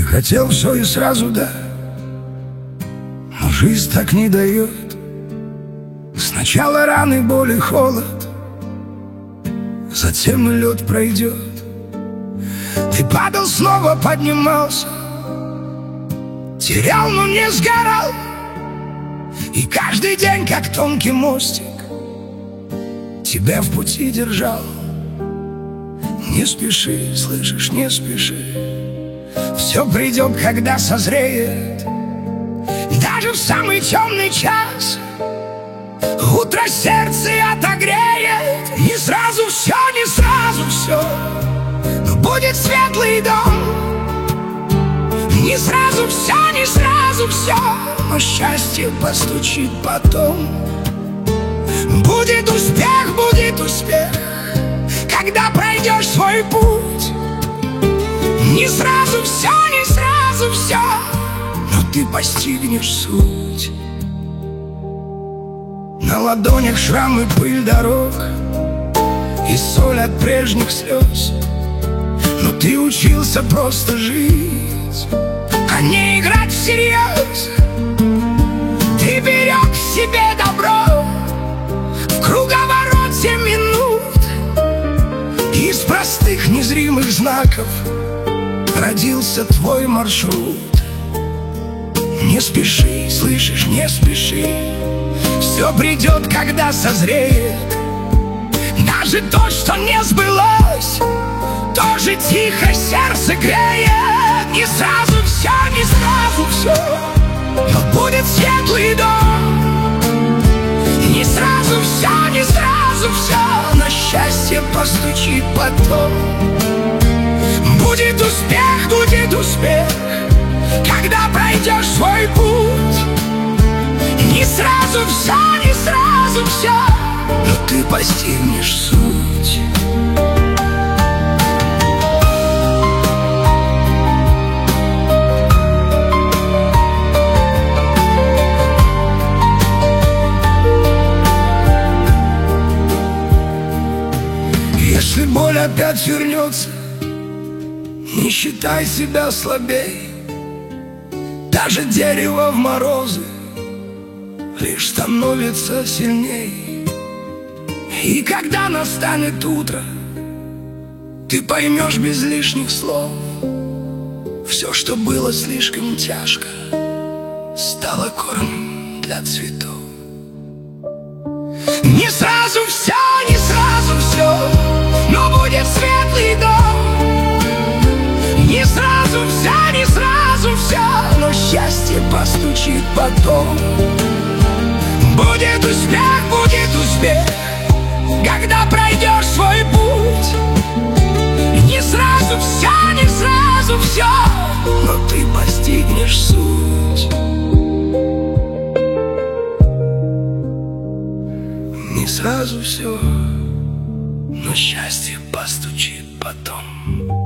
хотел все и сразу, да, но жизнь так не дает. Сначала раны, боль и холод, затем и лед пройдет. Ты падал, снова поднимался, терял, но не сгорал. И каждый день, как тонкий мостик, тебя в пути держал. Не спеши, слышишь, не спеши, все придет, когда созреет. Даже в самый темный час утро сердце отогреет. Не сразу все, не сразу все, но будет светлый дом. Не сразу все, не сразу все, но счастье постучит потом. Будет успех, когда пройдешь свой путь. Не сразу все, не сразу все, но ты постигнешь суть. На ладонях шрамы, пыль дорог и соль от прежних слез. Но ты учился просто жить, а не играть всерьез. Ты берег в себе добро в круговороте минут. Из простых незримых знаков родился твой маршрут. Не спеши, слышишь, не спеши, все придет, когда созреет. Даже то, что не сбылось, тоже тихо сердце греет. Не сразу все, не сразу все, но будет светлый дом. Не сразу все, не сразу все, но счастье постучит потом. Будет успех, когда пройдешь свой путь. Не сразу все, не сразу все, но ты постигнешь суть. Если боль опять вернется, не считай себя слабей. Даже дерево в морозы лишь становится сильней. И когда настанет утро, ты поймешь без лишних слов: все, что было слишком тяжко, стало кормом для цветов. Не сразу все, не сразу все, но будет светлый дом. Не сразу все, не сразу все, но счастье постучит потом. Будет успех, когда пройдешь свой путь. Не сразу все, не сразу все, но ты постигнешь суть. Не сразу все, но счастье постучит потом.